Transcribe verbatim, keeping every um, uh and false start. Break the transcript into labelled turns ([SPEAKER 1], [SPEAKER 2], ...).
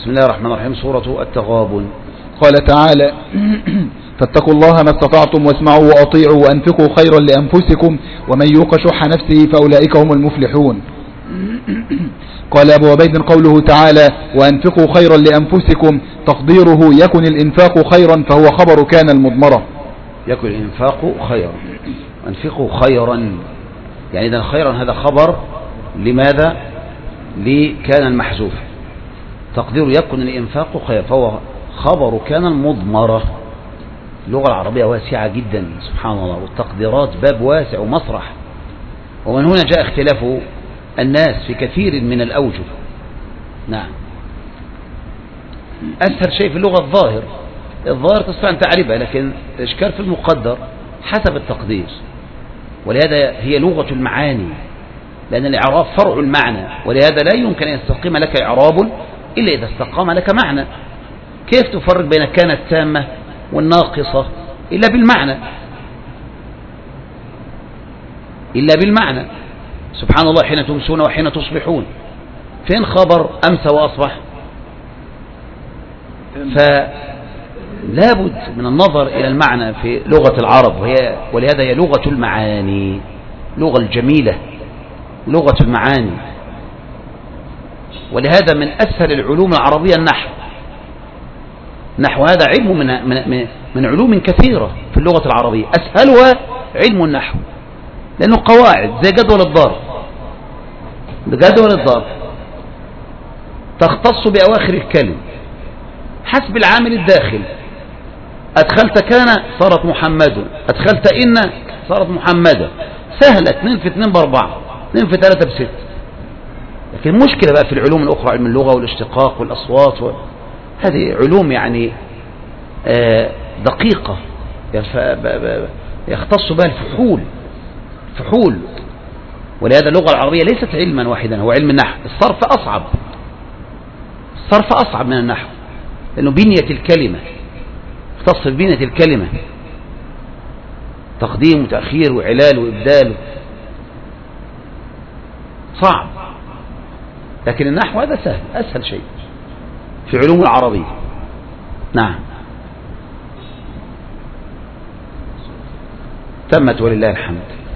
[SPEAKER 1] بسم الله الرحمن الرحيم. سورة التغابن.
[SPEAKER 2] قال تعالى: فاتقوا الله ما استطعتم واسمعوا وأطيعوا وأنفقوا خيرا لأنفسكم ومن يوق شح نفسه فأولئك هم المفلحون. قال أبو عبيد: قوله تعالى: وأنفقوا خيرا لأنفسكم تقديره يكن الإنفاق خيرا فهو خبر كان المضمرة.
[SPEAKER 1] يكن الإنفاق خيرا، أنفقوا خيرا، يعني إذا خيرا هذا خبر لماذا؟ لكان المحذوف. تقدير يكن الإنفاق خيرا فهو خبر كان المضمرة. اللغة العربية واسعة جدا سبحان الله، والتقديرات باب واسع ومسرح، ومن هنا جاء اختلاف الناس في كثير من الأوجه. نعم. أسهل شيء في اللغة الظاهر، الظاهر تستطيع أن تعرفها، لكن الإشكال في المقدر حسب التقدير، ولهذا هي لغة المعاني، لأن الإعراب فرع المعنى، ولهذا لا يمكن أن يستقيم لك إعراب إلا إذا استقام لك معنى. كيف تفرق بين كان التامة والناقصة إلا بالمعنى، إلا بالمعنى. سبحان الله، حين تمسون وحين تصبحون، فين خبر أمس وأصبح؟ فلا بد من النظر إلى المعنى في لغة العرب، وهي ولهذا هي لغة المعاني، لغة الجميلة، لغة المعاني. ولهذا من أسهل العلوم العربية النحو. النحو هذا علم من, من, من علوم كثيرة في اللغة العربية، أسهلها علم النحو، لأنه قواعد زي جدول الضرب. جدول الضرب تختص بأواخر الكلم حسب العامل الداخل. أدخلت كان صارت محمد، أدخلت إن صارت محمدة. سهلة، اثنين في اثنين باربعة، اثنين في ثلاثة بست. لكن مشكلة بقى في العلوم الأخرى، علم اللغة والاشتقاق والأصوات و... هذه علوم يعني دقيقة يختص بها الفحول فحول. ولهذا اللغة العربية ليست علما واحدا، هو علم النحو. الصرف أصعب، الصرف أصعب من النحو، لأنه بنية الكلمة، يختص ببنية الكلمة، تقديم وتأخير وعلال وإبدال، صعب. لكن النحو هذا سهل، أسهل شيء في علوم العربية. نعم. تمت ولله الحمد.